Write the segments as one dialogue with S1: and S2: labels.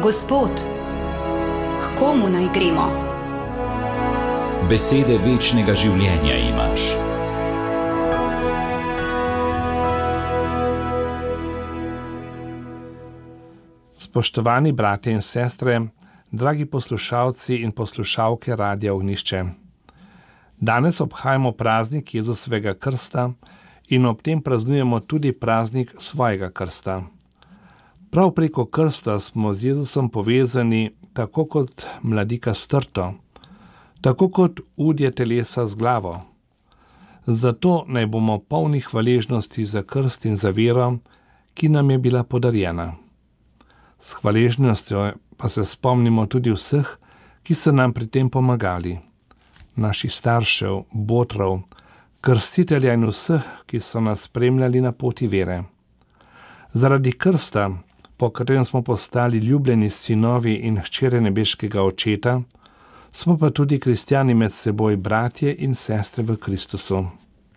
S1: Gospod, k komu naj gremo?
S2: Besede večnega življenja imaš.
S3: Spoštovani bratje in sestre, dragi poslušalci in poslušalke Radia Ognjišče. Danes obhajamo praznik Jezusovega krsta in ob tem praznujemo tudi praznik svojega krsta. Prav preko krsta smo z Jezusom povezani tako kot mladika s trto, tako kot udje telesa z glavo. Zato naj bomo polni hvaležnosti za krst in za vero, ki nam je bila podarjena. S hvaležnostjo pa se spomnimo tudi vseh, ki so nam pri tem pomagali. Naših staršev, botrov, krstitelja in vseh, ki so nas spremljali na poti vere. Zaradi krsta, po katerem smo postali ljubljeni sinovi in hčere nebeškega Očeta, smo pa tudi kristjani med seboj bratje in sestre v Kristusu.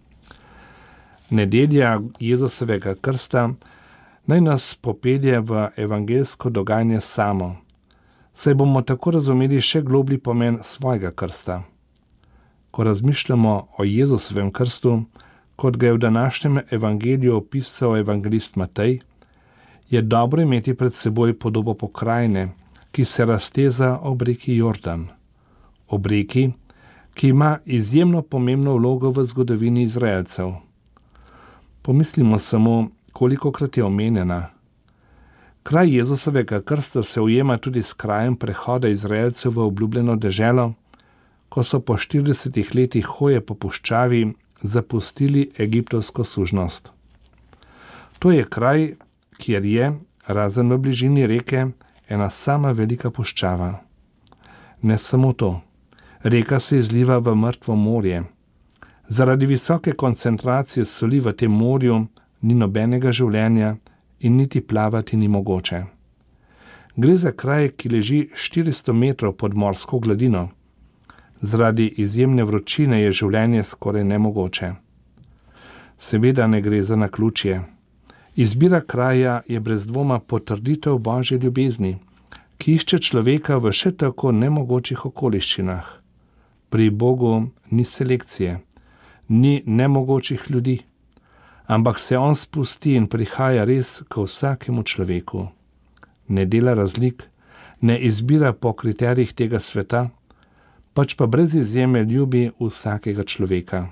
S3: Nedelja Jezusovega krsta naj nas popelje v evangeljsko dogajanje samo, saj bomo tako razumeli še globlji pomen svojega krsta. Ko razmišljamo o Jezusovem krstu, kot ga je v današnjem evangeliju opisal evangelist Matej, je dobro imeti pred seboj podobo pokrajine, ki se razteza ob reki Jordan. Ob reki, ki ima izjemno pomembno vlogo v zgodovini Izraelcev. Pomislimo samo, kolikokrat je omenjena. Kraj Jezusovega krsta se ujema tudi s krajem prehoda Izraelcev v obljubljeno deželo, ko so po 40 letih hoje po puščavi zapustili egiptovsko sužnost. To je kraj, kjer je, razen v bližini reke, ena sama velika puščava. Ne samo to, reka se izliva v mrtvo morje. Zaradi visoke koncentracije soli v tem morju ni nobenega življenja in niti plavati ni mogoče. Gre za kraj, ki leži 400 metrov pod morsko gladino. Zaradi izjemne vročine je življenje skoraj nemogoče. Seveda ne gre za naključje. Izbira kraja je brez dvoma potrditev Božje ljubezni, ki išče človeka v še tako nemogočih okoliščinah. Pri Bogu ni selekcije, ni nemogočih ljudi, ampak se on spusti in prihaja res k vsakemu človeku. Ne dela razlik, ne izbira po kriterijih tega sveta, pač pa brez izjeme ljubi vsakega človeka.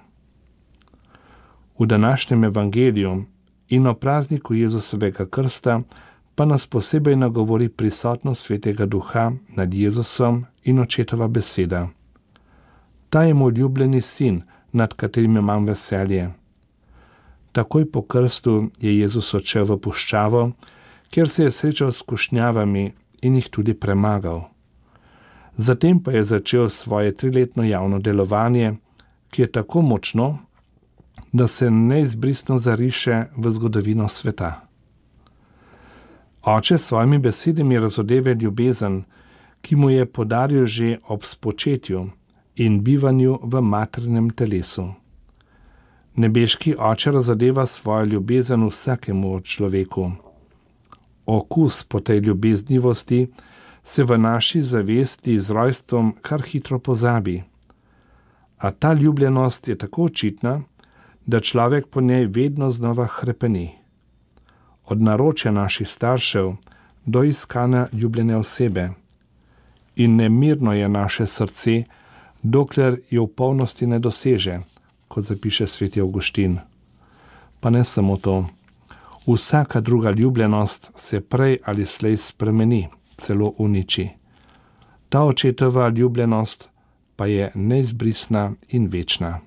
S3: V današnjem evangeliju in o prazniku Jezusovega krsta pa nas posebej nagovori prisotnost Svetega Duha nad Jezusom in Očetova beseda. Ta je moj ljubljeni sin, nad katerim imam veselje. Takoj po krstu je Jezus odšel v puščavo, kjer se je srečal s skušnjavami in jih tudi premagal. Zatem pa je začel svoje 3-letno javno delovanje, ki je tako močno, da se neizbrisno zariše v zgodovino sveta. Oče s svojimi besedami razodeve ljubezen, ki mu je podaril že ob spočetju in bivanju v materinem telesu. Nebeški Oče razodeva svojo ljubezen vsakemu človeku. Okus po tej ljubeznivosti se v naši zavesti z rojstvom kar hitro pozabi. A ta ljubljenost je tako očitna, da človek po njej vedno znova hrepeni. Od naročja naših staršev do iskanja ljubljene osebe. In nemirno je naše srce, dokler jo v polnosti ne doseže, kot zapiše sveti Avguštin. Pa ne samo to. Vsaka druga ljubljenost se prej ali slej spremeni, celo uniči. Ta Očetova ljubljenost pa je neizbrisna in večna.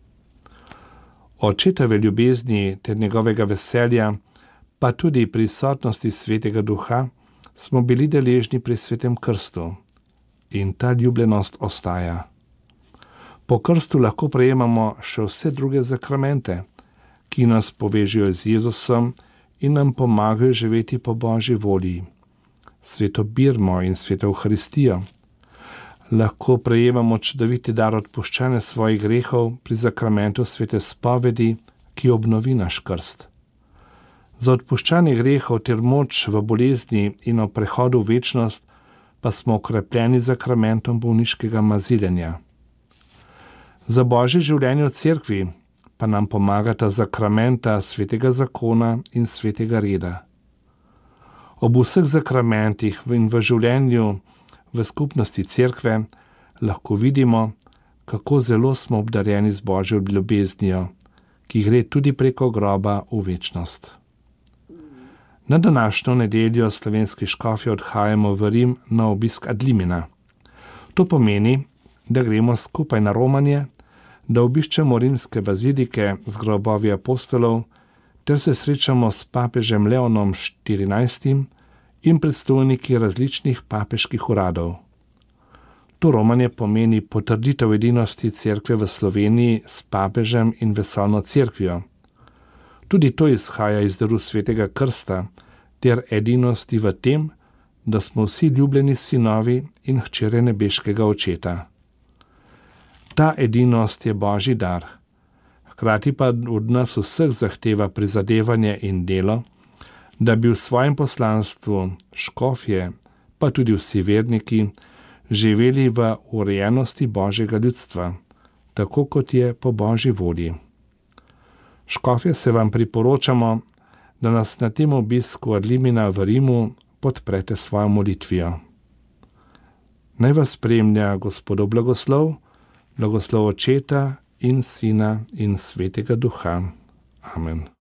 S3: Očetove ljubezni ter njegovega veselja, pa tudi prisotnosti Svetega Duha, smo bili deležni pri Svetem krstu. In ta ljubljenost ostaja. Po krstu lahko prejemamo še vse druge zakramente, ki nas povežejo z Jezusom in nam pomagajo živeti po Božji volji. Sveto birmo in sveto Evharistijo. Lahko prejemamo čudoviti dar odpuščanja svojih grehov pri zakramentu svete spovedi, ki obnovi naš krst. Za odpuščanje grehov ter moč v bolezni in o prehodu v večnost pa smo okrepljeni z sakramentom bolniškega maziljenja. Za Božje življenje v cerkvi pa nam pomagata sakramenta svetega zakona in svetega reda. Ob vseh sakramentih in v življenju v skupnosti cerkve lahko vidimo, kako zelo smo obdarjeni z Božjo ljubeznijo, ki gre tudi preko groba v večnost. Na današnjo nedeljo slovenski škofje odhajamo v Rim na obisk Adlimina. To pomeni, da gremo skupaj na romanje, da obiščemo rimske bazilike z grobovi apostolov ter se srečamo s papežem Leonom XIV in predstojniki različnih papeških uradov. To romanje pomeni potrditev edinosti cerkve v Sloveniji s papežem in vesoljno cerkvijo. Tudi to izhaja iz daru svetega krsta ter edinosti v tem, da smo vsi ljubljeni sinovi in hčere nebeškega očeta. Ta edinost je Božji dar, hkrati pa od nas vseh zahteva prizadevanje in delo, da bi v svojem poslanstvu škofje, pa tudi vsi verniki, živeli v urejenosti Božjega ljudstva, tako kot je po Božji volji. Škofje se vam priporočamo, da nas na tem obisku Adlimina v Rimu podprete svojo molitvijo. Naj vas spremlja Gospodov blagoslov, blagoslov Očeta in Sina in Svetega Duha. Amen.